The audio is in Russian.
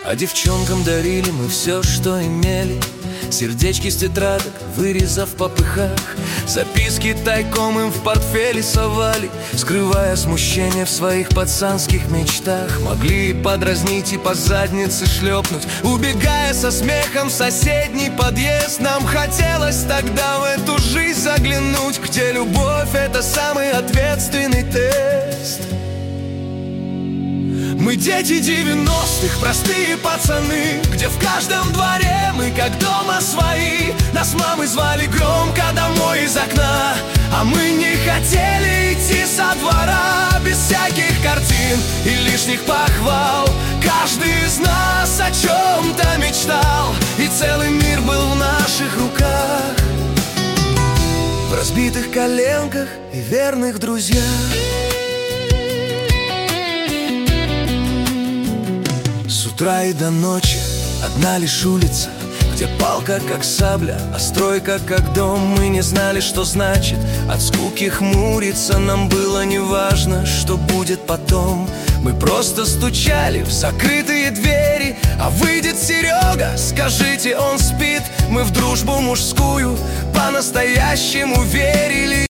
А девчонкам дарили мы все, что имели. Сердечки с тетрадок, вырезав в попыхах. Записки тайком им в портфели совали, скрывая смущение в своих пацанских мечтах. Могли подразнить и по заднице шлепнуть, убегая со смехом в соседний подъезд. Нам хотелось тогда в эту жизнь заглянуть, где любовь — это самый ответственный тест. Мы дети 90-х, простые пацаны, где в каждом дворе мы как дома свои. Нас мамы звали громко домой из окна, а мы не хотели идти со двора. Без всяких картин и лишних похвал каждый из нас о чем-то мечтал, и целый мир был в наших руках, в разбитых коленках и верных друзьях. С утра и до ночи одна лишь улица, где палка как сабля, а стройка как дом. Мы не знали, что значит от скуки хмуриться. Нам было неважно, что будет потом. Мы просто стучали в закрытые двери. А выйдет Серега, скажите, он спит? Мы в дружбу мужскую по-настоящему верили.